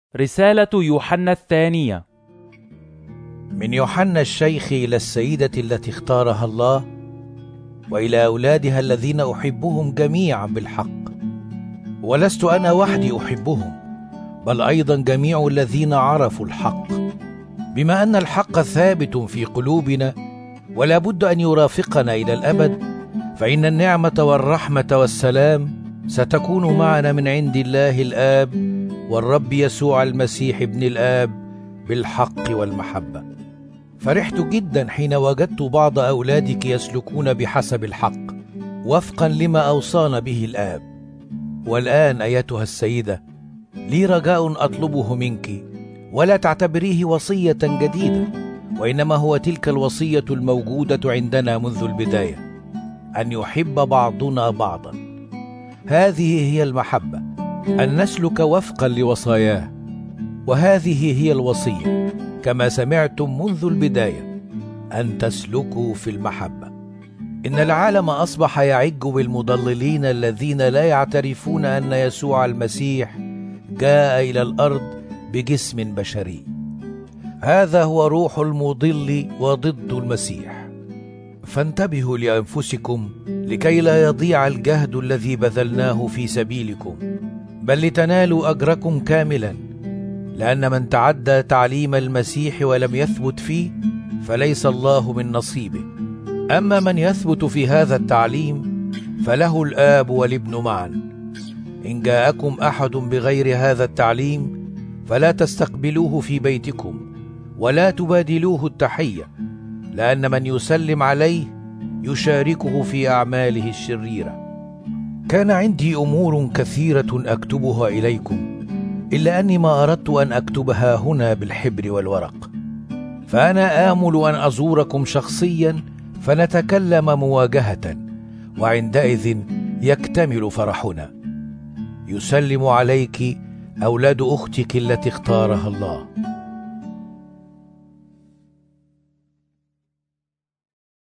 رسالة يوحنا الثانية. من يوحنا الشيخ إلى السيدة التي اختارها الله، وإلى أولادها الذين أحبهم جميعا بالحق، ولست أنا وحدي أحبهم، بل أيضا جميع الذين عرفوا الحق، بما أن الحق ثابت في قلوبنا ولا بد أن يرافقنا إلى الأبد، فإن النعمة والرحمة والسلام ستكون معنا من عند الله الآب والرب يسوع المسيح ابن الآب بالحق والمحبة. فرحت جدا حين وجدت بعض أولادك يسلكون بحسب الحق وفقا لما أوصانا به الآب. والآن أيتها السيدة، لي رجاء أطلبه منك، ولا تعتبريه وصية جديدة، وإنما هو تلك الوصية الموجودة عندنا منذ البداية، أن يحب بعضنا بعضا. هذه هي المحبة، أن نسلك وفقا لوصاياه، وهذه هي الوصية كما سمعتم منذ البداية، أن تسلكوا في المحبة. إن العالم أصبح يعج بالمضللين الذين لا يعترفون أن يسوع المسيح جاء إلى الأرض بجسم بشري. هذا هو روح المضل وضد المسيح. فانتبهوا لأنفسكم لكي لا يضيع الجهد الذي بذلناه في سبيلكم، بل لتنالوا أجركم كاملا، لأن من تعدى تعليم المسيح ولم يثبت فيه فليس الله من نصيبه. أما من يثبت في هذا التعليم فله الآب والابن معا. إن جاءكم أحد بغير هذا التعليم فلا تستقبلوه في بيتكم ولا تبادلوه التحية، لأن من يسلم عليه يشاركه في أعماله الشريرة. كان عندي أمور كثيرة أكتبها إليكم، إلا أني ما أردت أن أكتبها هنا بالحبر والورق، فأنا آمل أن أزوركم شخصيا فنتكلم مواجهة، وعندئذ يكتمل فرحنا. يسلم عليك أولاد أختك التي اختارها الله.